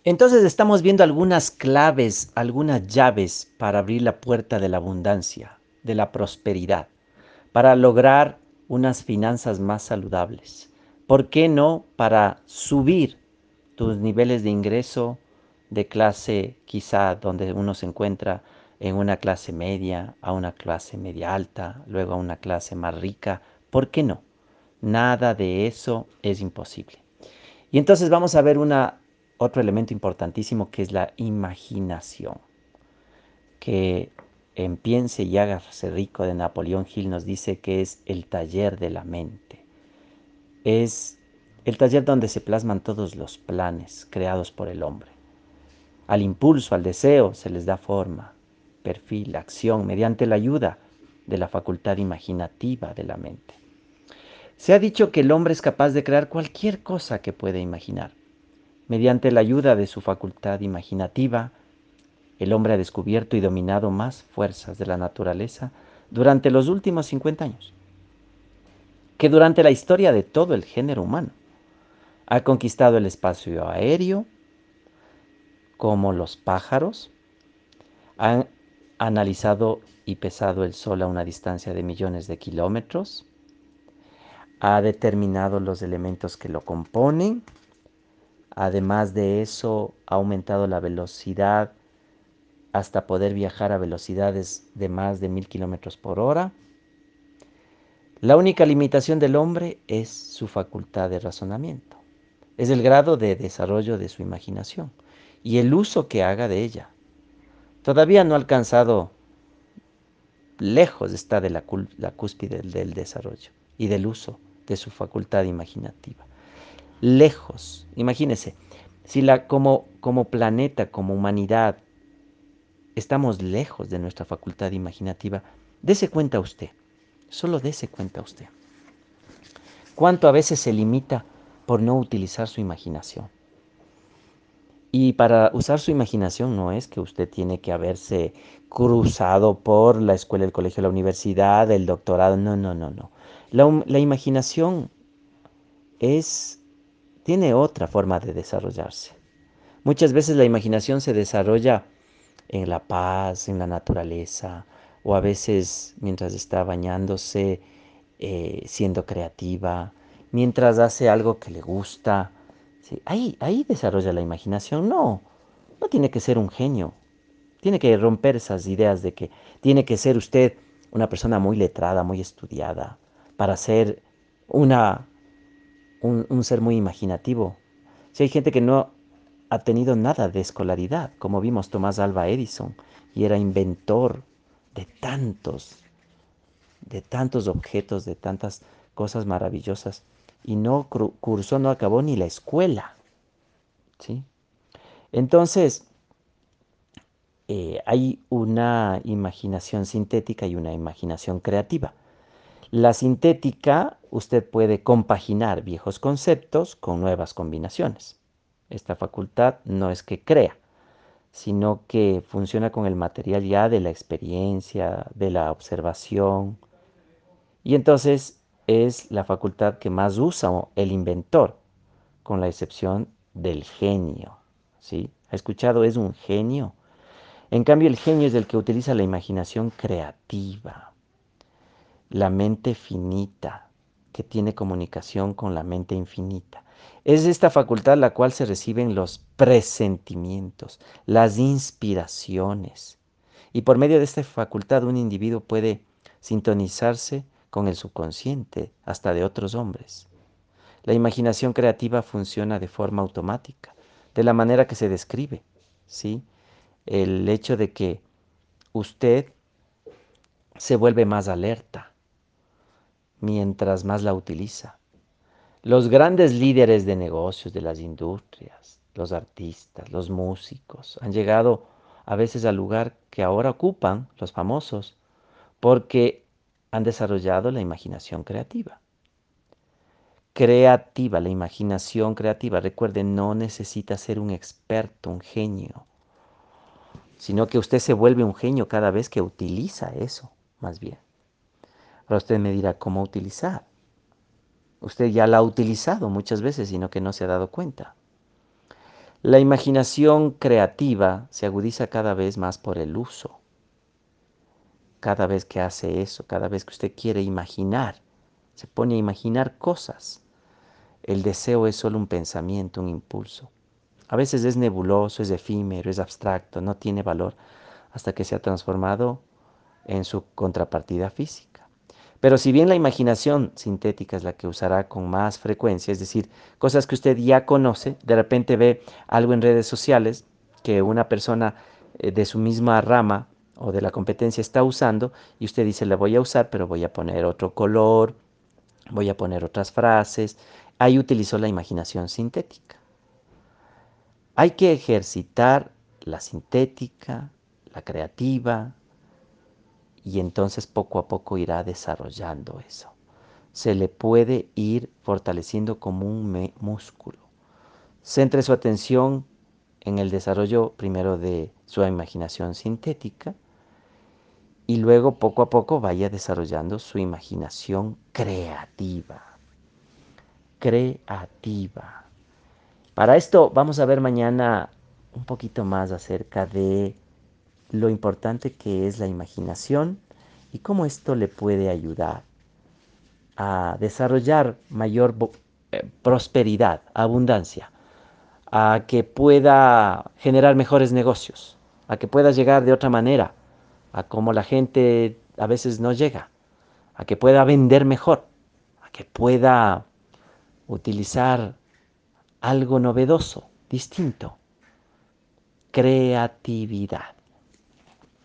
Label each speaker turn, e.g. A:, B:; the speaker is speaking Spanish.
A: Entonces estamos viendo algunas claves, algunas llaves para abrir la puerta de la abundancia, de la prosperidad, para lograr unas finanzas más saludables. ¿Por qué no para subir tus niveles de ingreso de clase quizá donde uno se encuentra en una clase media, a una clase media alta, luego a una clase más rica? ¿Por qué no? Nada de eso es imposible. Y entonces vamos a ver otro elemento importantísimo que es la imaginación. Que en Piense y hágase rico de Napoleón Hill nos dice que es el taller de la mente. Es el taller donde se plasman todos los planes creados por el hombre. Al impulso, al deseo se les da forma, perfil, acción, mediante la ayuda de la facultad imaginativa de la mente. Se ha dicho que el hombre es capaz de crear cualquier cosa que puede imaginar. Mediante la ayuda de su facultad imaginativa, el hombre ha descubierto y dominado más fuerzas de la naturaleza durante los últimos 50 años que durante la historia de todo el género humano. Ha conquistado el espacio aéreo, como los pájaros, ha analizado y pesado el Sol a una distancia de millones de kilómetros, ha determinado los elementos que lo componen, además de eso ha aumentado la velocidad hasta poder viajar a velocidades de más de 1000 kilómetros por hora. La única limitación del hombre es su facultad de razonamiento, es el grado de desarrollo de su imaginación y el uso que haga de ella. Todavía no ha alcanzado, lejos está de la cúspide del desarrollo y del uso de su facultad imaginativa. Lejos, imagínese, si como planeta, como humanidad, estamos lejos de nuestra facultad imaginativa, dese cuenta usted, solo dese cuenta usted, cuánto a veces se limita por no utilizar su imaginación. Y para usar su imaginación no es que usted tiene que haberse cruzado por la escuela, el colegio, la universidad, el doctorado, no, no, no, no. La imaginación es, tiene otra forma de desarrollarse. Muchas veces la imaginación se desarrolla en la paz, en la naturaleza, o a veces mientras está bañándose, siendo creativa, mientras hace algo que le gusta. ¿Sí? Ahí desarrolla la imaginación. No, no tiene que ser un genio. Tiene que romper esas ideas de que tiene que ser usted una persona muy letrada, muy estudiada, para ser una, un ser muy imaginativo. Si hay gente que no ha tenido nada de escolaridad, como vimos Tomás Alva Edison, y era inventor de de tantos objetos, de tantas cosas maravillosas, y no cursó, no acabó ni la escuela, ¿sí? Entonces, hay una imaginación sintética y una imaginación creativa. La sintética, usted puede compaginar viejos conceptos con nuevas combinaciones. Esta facultad no es que crea, sino que funciona con el material ya de la experiencia, de la observación. Y entonces es la facultad que más usa el inventor, con la excepción del genio. ¿Sí? ¿Ha escuchado? Es un genio. En cambio, el genio es el que utiliza la imaginación creativa, la mente finita, que tiene comunicación con la mente infinita. Es esta facultad la cual se reciben los presentimientos, las inspiraciones. Y por medio de esta facultad un individuo puede sintonizarse con el subconsciente, hasta de otros hombres. La imaginación creativa funciona de forma automática, de la manera que se describe, ¿sí? El hecho de que usted se vuelve más alerta mientras más la utiliza. Los grandes líderes de negocios, de las industrias, los artistas, los músicos, han llegado a veces al lugar que ahora ocupan los famosos porque han desarrollado la imaginación creativa. Creativa, la imaginación creativa. Recuerden, no necesita ser un experto, un genio, sino que usted se vuelve un genio cada vez que utiliza eso, más bien. Ahora usted me dirá cómo utilizar. Usted ya la ha utilizado muchas veces, sino que no se ha dado cuenta. La imaginación creativa se agudiza cada vez más por el uso. Cada vez que hace eso, cada vez que usted quiere imaginar, se pone a imaginar cosas. El deseo es solo un pensamiento, un impulso. A veces es nebuloso, es efímero, es abstracto, no tiene valor hasta que se ha transformado en su contrapartida física. Pero si bien la imaginación sintética es la que usará con más frecuencia, es decir, cosas que usted ya conoce, de repente ve algo en redes sociales que una persona de su misma rama o de la competencia está usando y usted dice, le voy a usar, pero voy a poner otro color, voy a poner otras frases. Ahí utilizó la imaginación sintética. Hay que ejercitar la sintética, la creativa, y entonces poco a poco irá desarrollando eso. Se le puede ir fortaleciendo como un músculo. Centre su atención en el desarrollo primero de su imaginación sintética y luego poco a poco vaya desarrollando su imaginación creativa. Creativa. Para esto vamos a ver mañana un poquito más acerca de lo importante que es la imaginación y cómo esto le puede ayudar a desarrollar mayor prosperidad, abundancia, a que pueda generar mejores negocios, a que pueda llegar de otra manera, a cómo la gente a veces no llega, a que pueda vender mejor, a que pueda utilizar algo novedoso, distinto. Creatividad.